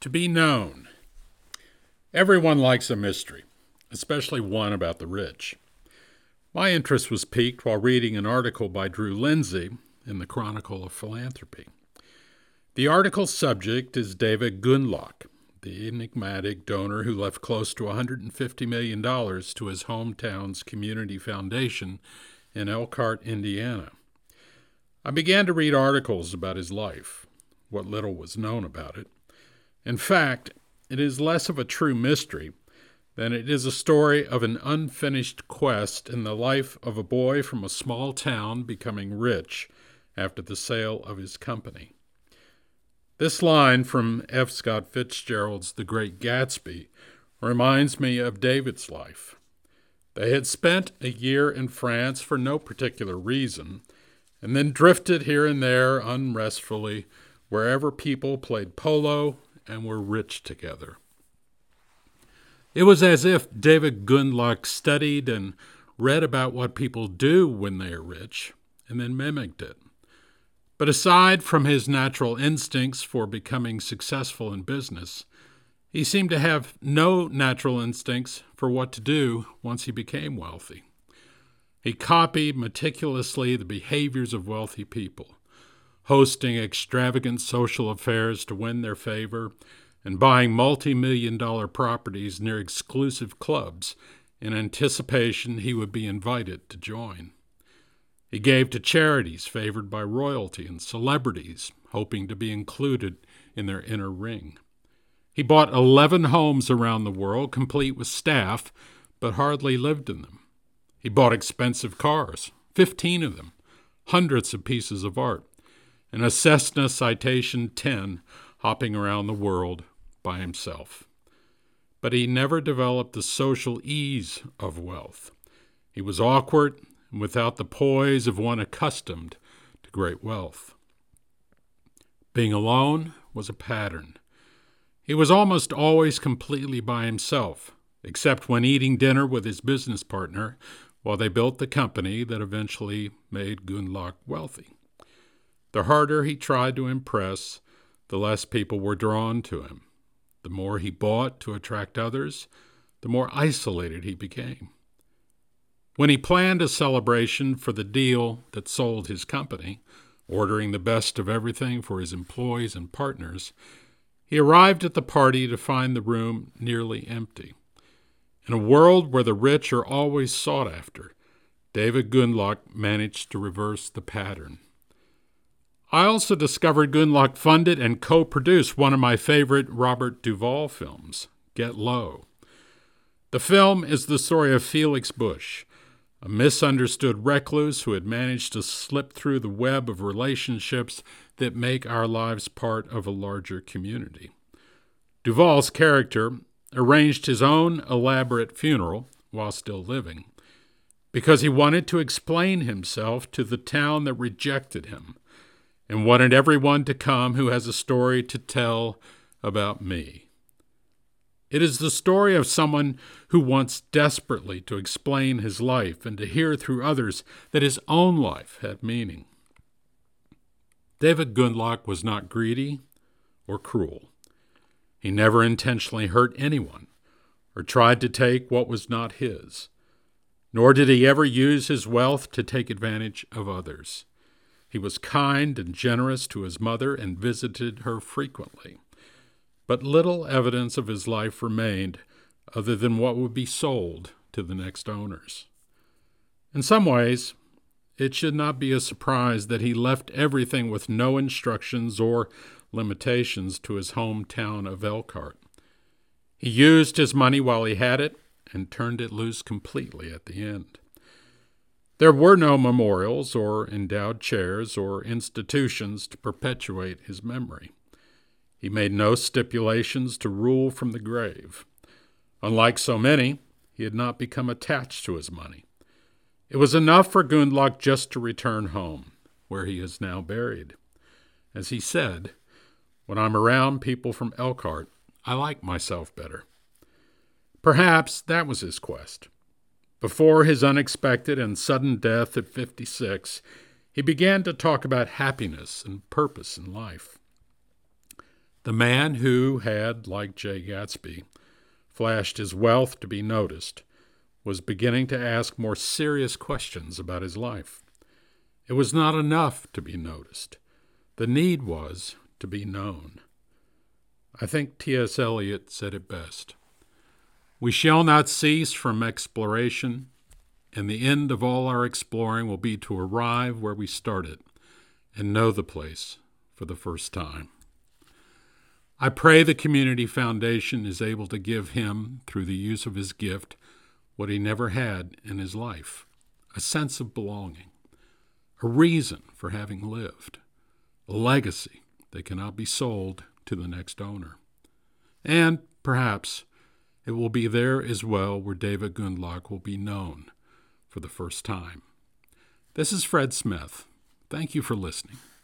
To be known. Everyone likes a mystery, especially one about the rich. My interest was piqued while reading an article by Drew Lindsay in the Chronicle of Philanthropy. The article's subject is David Gundlach, the enigmatic donor who left close to $150 million to his hometown's community foundation in Elkhart, Indiana. I began to read articles about his life, what little was known about it. In fact, it is less of a true mystery than it is a story of an unfinished quest in the life of a boy from a small town becoming rich after the sale of his company. This line from F. Scott Fitzgerald's The Great Gatsby reminds me of David's life. They had spent a year in France for no particular reason, and then drifted here and there unrestfully wherever people played polo and were rich together. It was as if David Gundlach studied and read about what people do when they are rich, and then mimicked it. But aside from his natural instincts for becoming successful in business, he seemed to have no natural instincts for what to do once he became wealthy. He copied meticulously the behaviors of wealthy people, hosting extravagant social affairs to win their favor, and buying multi-million-dollar properties near exclusive clubs in anticipation he would be invited to join. He gave to charities favored by royalty and celebrities, hoping to be included in their inner ring. He bought 11 homes around the world, complete with staff, but hardly lived in them. He bought expensive cars, 15 of them, hundreds of pieces of art, and a Cessna Citation 10 hopping around the world by himself. But he never developed the social ease of wealth. He was awkward and without the poise of one accustomed to great wealth. Being alone was a pattern. He was almost always completely by himself, except when eating dinner with his business partner while they built the company that eventually made Gundlach wealthy. The harder he tried to impress, the less people were drawn to him. The more he bought to attract others, the more isolated he became. When he planned a celebration for the deal that sold his company, ordering the best of everything for his employees and partners, he arrived at the party to find the room nearly empty. In a world where the rich are always sought after, David Gundlach managed to reverse the pattern. I also discovered Gundlach funded and co-produced one of my favorite Robert Duvall films, Get Low. The film is the story of Felix Bush, a misunderstood recluse who had managed to slip through the web of relationships that make our lives part of a larger community. Duvall's character arranged his own elaborate funeral while still living because he wanted to explain himself to the town that rejected him and wanted everyone to come who has a story to tell about me. It is the story of someone who wants desperately to explain his life and to hear through others that his own life had meaning. David Gundlach was not greedy or cruel. He never intentionally hurt anyone or tried to take what was not his, nor did he ever use his wealth to take advantage of others. He was kind and generous to his mother and visited her frequently. But little evidence of his life remained other than what would be sold to the next owners. In some ways, it should not be a surprise that he left everything with no instructions or limitations to his hometown of Elkhart. He used his money while he had it and turned it loose completely at the end. There were no memorials or endowed chairs or institutions to perpetuate his memory. He made no stipulations to rule from the grave. Unlike so many, he had not become attached to his money. It was enough for Gundlach just to return home, where he is now buried. As he said, "When I'm around people from Elkhart, I like myself better." Perhaps that was his quest. Before his unexpected and sudden death at 56, he began to talk about happiness and purpose in life. The man who had, like Jay Gatsby, flashed his wealth to be noticed was beginning to ask more serious questions about his life. It was not enough to be noticed. The need was to be known. I think T.S. Eliot said it best. We shall not cease from exploration, and the end of all our exploring will be to arrive where we started and know the place for the first time. I pray the Community Foundation is able to give him, through the use of his gift, what he never had in his life, a sense of belonging, a reason for having lived, a legacy that cannot be sold to the next owner. And perhaps it will be there as well where David Gundlach will be known for the first time. This is Fred Smith. Thank you for listening.